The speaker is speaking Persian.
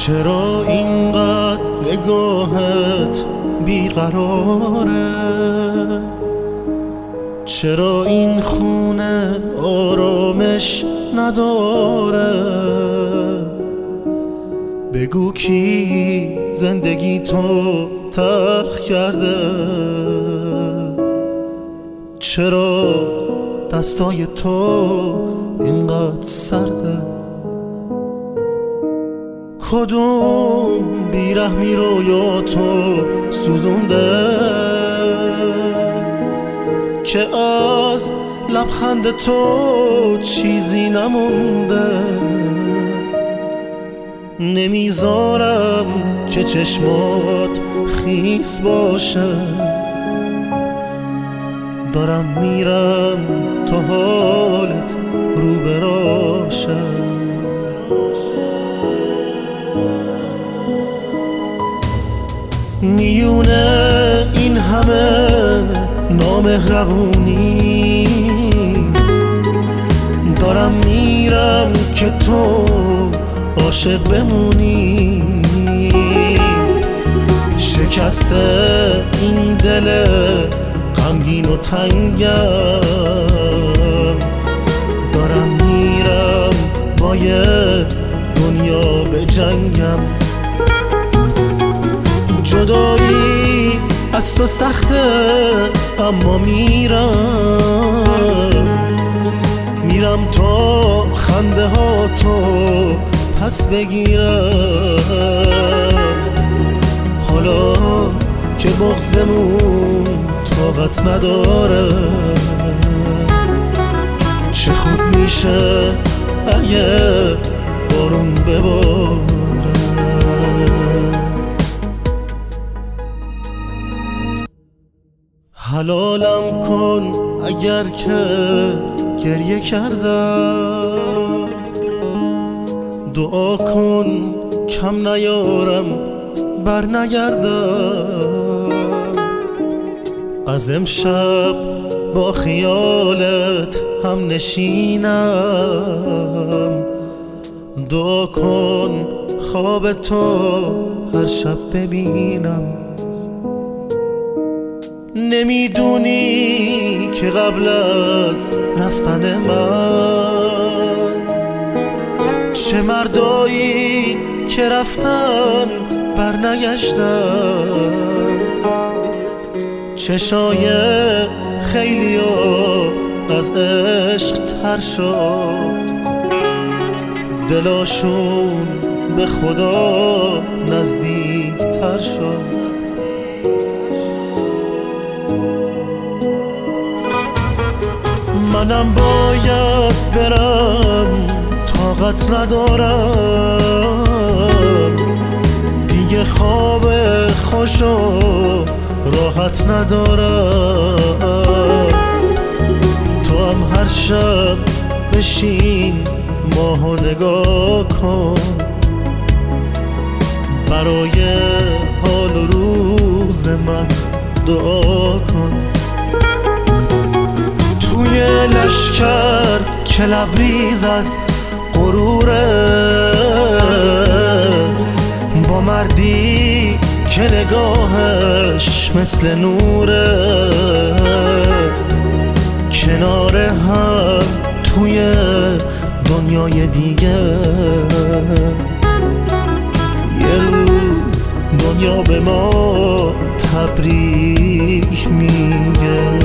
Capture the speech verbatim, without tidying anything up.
چرا اینقدر نگاهت بیقراره؟ چرا این خونه آرامش نداره؟ بگو کی زندگی تو تلخ کرده؟ چرا دستای تو اینقدر سرده؟ کدوم بیرحمی رویا تو سوزونده که از لبخند تو چیزی نمونده؟ نمیذارم که چشمات خیس باشه، دارم میرم تا حالت رو براشه. میونه این همه نامهربونی دارم میرم که تو عاشق بمونی. شکسته این دل غمگین و تنگم، دارم میرم با یه دنیا به جنگم. جدایی از تو سخته اما میرم میرم تا خنده ها تو پس بگیرم. حالا که بغضمون طاقت نداره، چه خوب میشه اگه بارون بباره. حلالم کن اگر که گریه کردم، دعا کن کم نیارم بر نگردم. از امشب با خیالت هم نشینم، دعا کن خواب تو هر شب ببینم. نمیدونی که قبل از رفتن من چه مردایی که رفتن برنگشتن، چشای خیلیا از عشق تر شد، دلاشون به خدا نزدیک تر شد. منم باید برم، طاقت ندارم دیگه، خواب خوش و راحت ندارم. تو هم هر شب بشین ماهو نگاه کن، برای حال و روز من دعا کن. توی لشکر که لبریز از غروره، با مردی که نگاهش مثل نوره، کنار هم توی دنیای دیگه. یه روز دنیا به ما تبریک میگه.